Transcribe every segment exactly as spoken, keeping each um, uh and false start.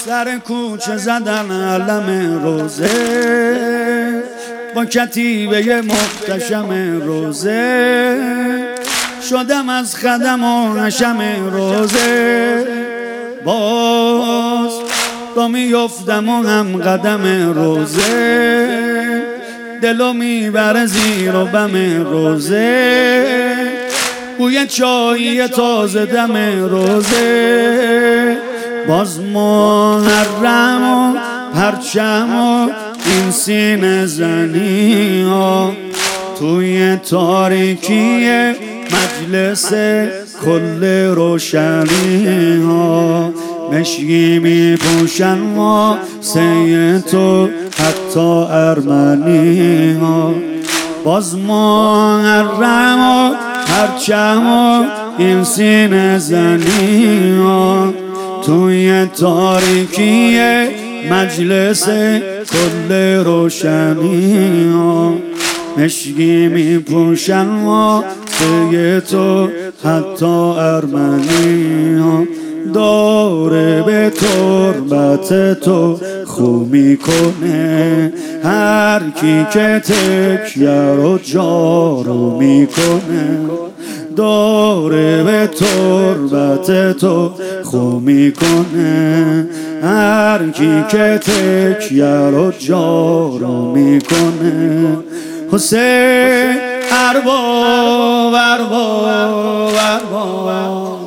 سر کوچه زدن علم روزه، با کتیبه محتشم روزه، شدم از خدم و حشم روزه. باز با میفتم و هم قدم روزه، دلو میبره زیر و بم روزه، بوی چایی تازه دم روزه. باز محرم و پرچم و این سینه زنی ها، توی تاریکی مجلس کل روشنی ها، مشکی می پوشن واسه تو حتی ارمنی ها. باز محرم و پرچم و این سینه زنی ها، توی تاریکی مجلس کل روشنی ها، مشکی می پوشن واسه تو حتی ارمنی ها. داره به تربت تو خو میکنه هر کی که تکیه رو جارو میکنه، داره به تربت تو خو میکنه هر کی که تکیه رو جارو میکنه. حسین ارباب ارباب ارباب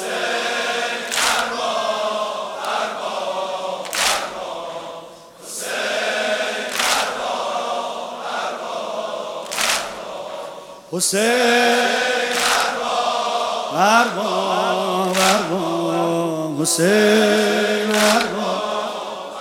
حسین ارباب ارباب حسین ارباب.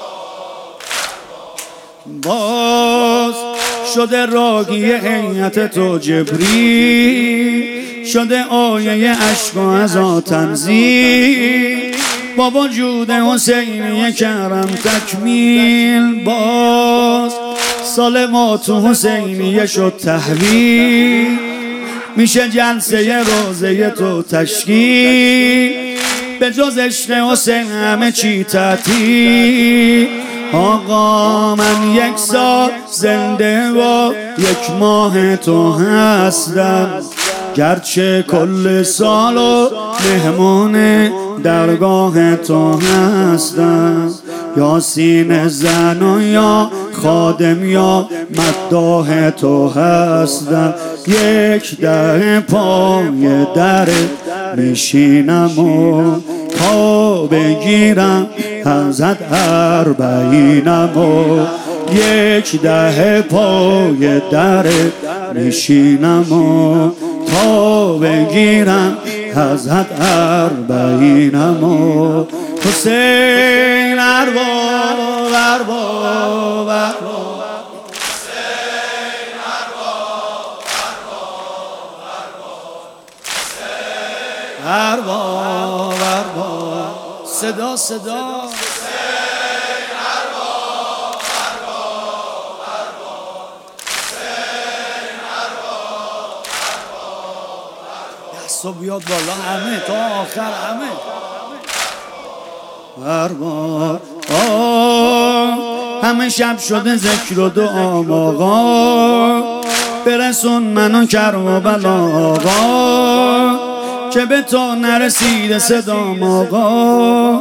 باز شده راگی هیئت تو جبریل، شده آیه عشق و عزا تنزیل، با وجود حسینی کرم تکمیل. باز سال ما تو حسینیه شد تحویل، میشه جلسه روزه تو تشکیل، به جز عشق حسین همه چی تعطیل. آقا من یک سال زنده و یک ماه تو هستم، گرچه کل سال و مهمون درگاه تو هستم. یا سینه زن و یا خادم یا مداح تو هستم، یک ده پای در میشینم و تا بگیرم حضرت اربعینم و یک ده پای در میشینم و تا بگیرم حضرت اربعینم و حسین ارباب ارباب ارباب حسین ارباب ارباب ارباب ارباب ارباب صدا صدا حسین ارباب ارباب ارباب حسین ارباب ارباب دستو بیاد بالا همه تا آخر همه. ارباب همه شب شده ذکر و دعا آقا، برسون منو کربلا آقا، که به تو نرسیده صدام آقا.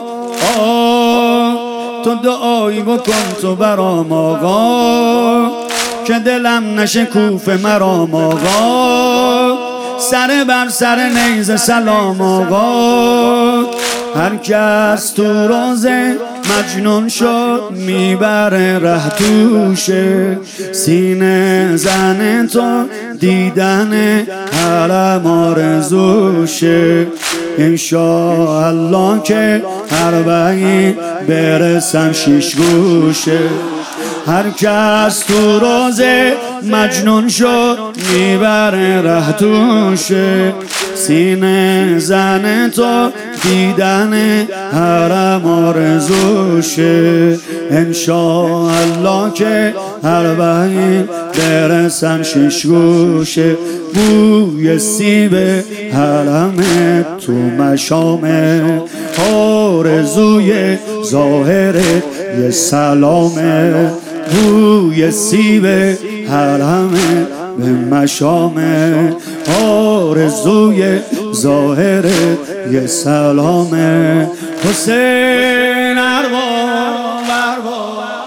تو دعایی بکن تو برام آقا، که دلم نشه کوف مرام آقا. سر بر سر نیزه سلام آقا، هر کس تو روزه مجنون شد میبره ره توشه، سینه زن تو دیدن حرم آرزوشه. انشاءالله که اربعین برسم شیش گوشه، هر کس تو روزه مجنون شد میبره ره توشه، سینه زن تو دیدن حرم آرزوشه، انشاءالله که اربعین برسم شش گوشه. بوی سیب حرم تو مشامه، آرزوی ظاهرت یه سلامه. بوی سیب حرم به مشامه، آرزوی ظاهرت یه سلامه. حسین ارباب ارباب